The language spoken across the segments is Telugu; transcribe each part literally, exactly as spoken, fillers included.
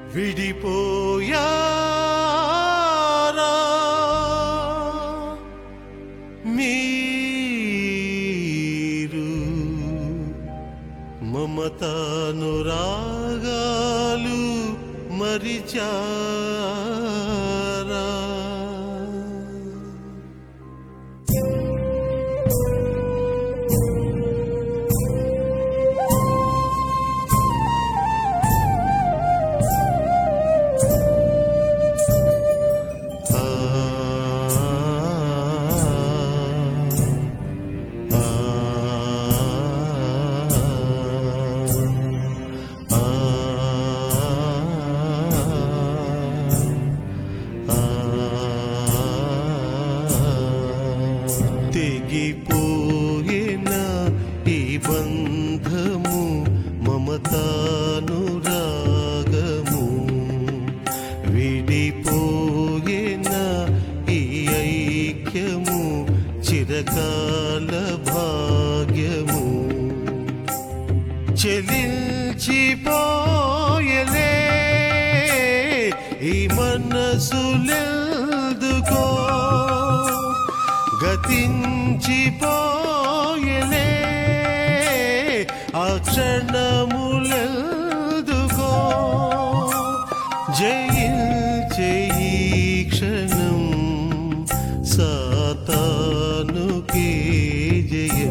విడిపోయారా మీరు మమతానురాగాలు మరిచారా తెగిపోయిన ఈ బంధము మమతానురాగము విడిపోయిన ఈ ఐక్యము చిరకాల భాగ్యము చెలించిపోయలే ఈ మనసులెందుకో గతించిపోయలే ఆ క్షణములెందుకో జయించే ఈ క్షణం సాతానుకే జయం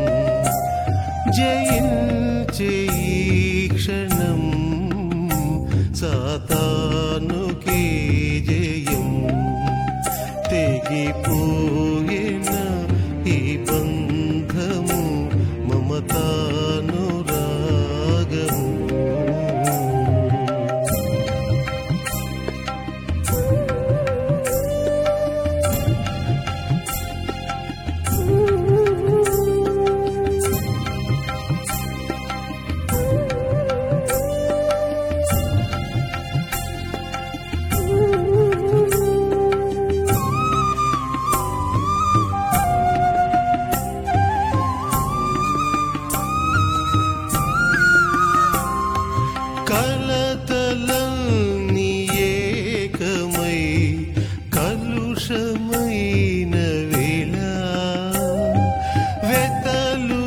జయించే ఈ క్షణం సాతానుకే జయం తెగిపోయిన ఈ బంధము మమతానురాగము కలతలన్నీ ఏకమై కలుషమైన వేళ వెతలు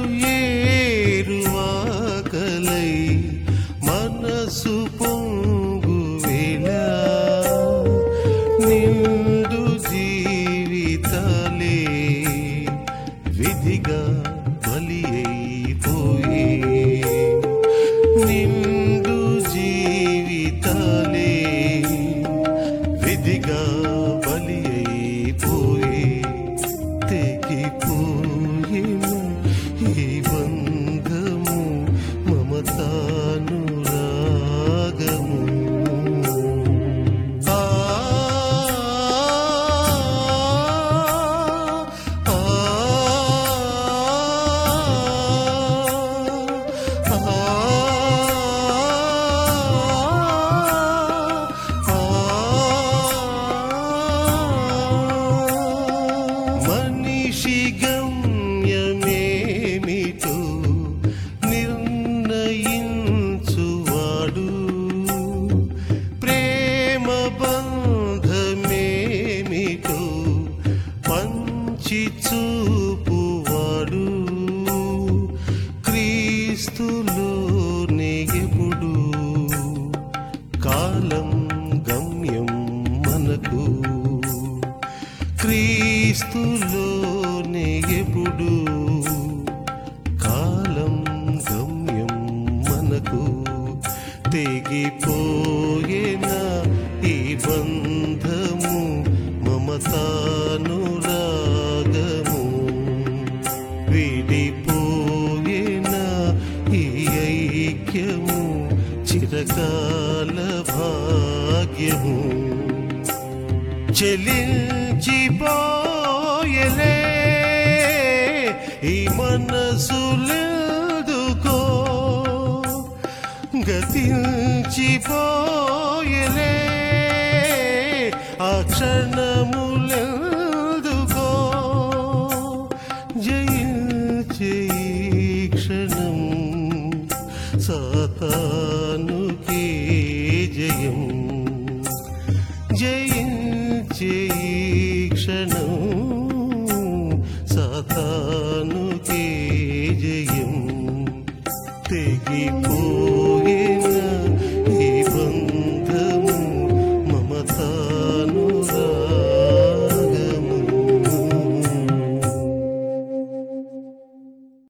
ఏరువాకలై మనసు పొంగు వేళ నిండు జీవితాలే విధిగా బలి అయిపోయే నిండు జీవితాలే విధిగా బలి అయిపోయే తెగిపోయిన ఈ బంధము మమతానురాగము మనిషి గమ్యమేమిటో నిర్ణయించువాడు ప్రేమ బంధమేమిటో పంచి చూపువాడు క్రీస్తులోనే ఎప్పుడు కాలం గమ్యం మనకు క్రీస్తులోనే ఎప్పుడు కాలం గమ్యం మనకు తెగిపోయిన ఈ బంధము మమతానురాగము విడిపోయిన ఈ ఐక్యము చిరకాల భాగ్యము చెలించిపోయలే ఈ మనసులెందుకో గతించిపోయలే ఆ క్షణములెందుకో జయించే ఈ క్షణం సాతానుకే జయం క్షణం సాతానుకే జయం తెగిపోయెను